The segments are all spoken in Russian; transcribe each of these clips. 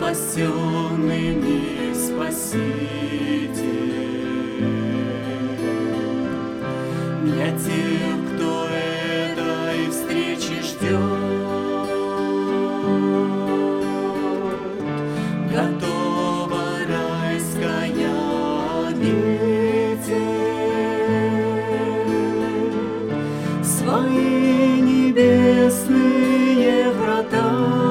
спасенными Спаситель. Для тех, кто этой встречи ждет, готова райская обитель. Свои небесные врата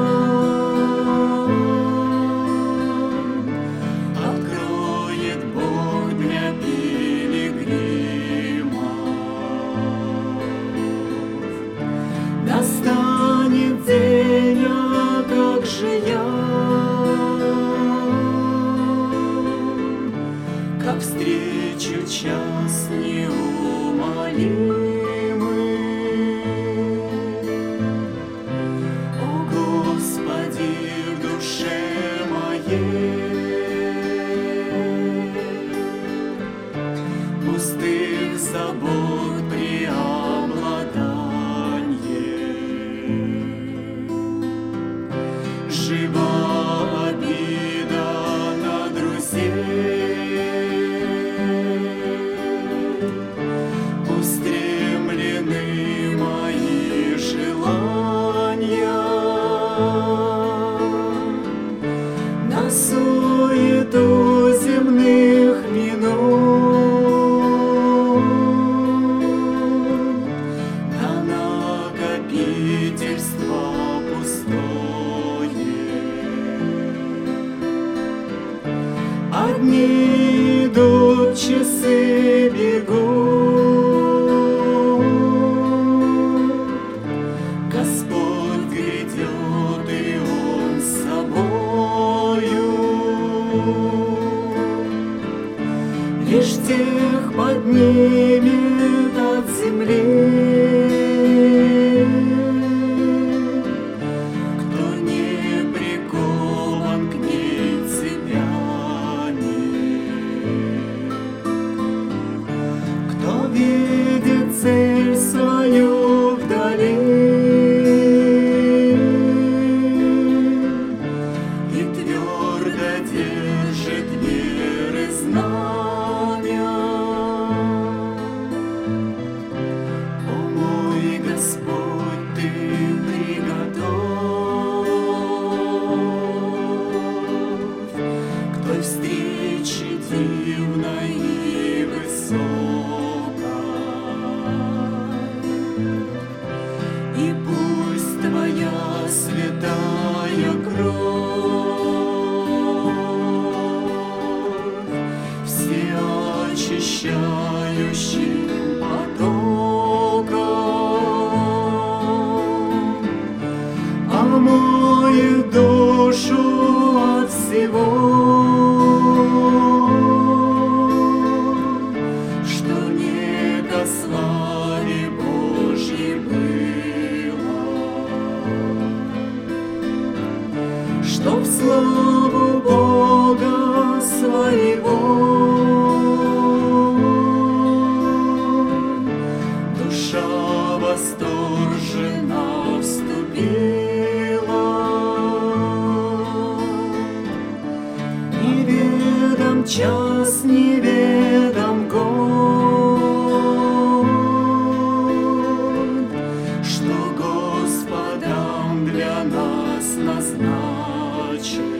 откроет Бог для пилигримов. Настанет день, а как же я, как встречу час неумолимый. О Господи, в душе моей пустых забот преобладанье. Жива обида на друзей, устремлены мои желания на суету земных минут, на накопительство пустое. Одни идут, часы бегут, Господь грядет, и Он с собою. Лишь тех поднимет от земли, кто не прикован к ней цепями, кто видит цель свою вдали и твердо держит веры знамя. О мой Господь, Ты приготовь к той встрече дивной и высокой, и пусть Твоя святая кровь всеочищающим потоком омоет душу от всего, что не ко славе Божьей было, чтоб славу Бога своего душа восторженно вступила. Неведом час, неведом год, что Господом для нас назначен.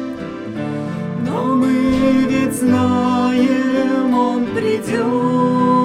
Но мы ведь знаем, Он придет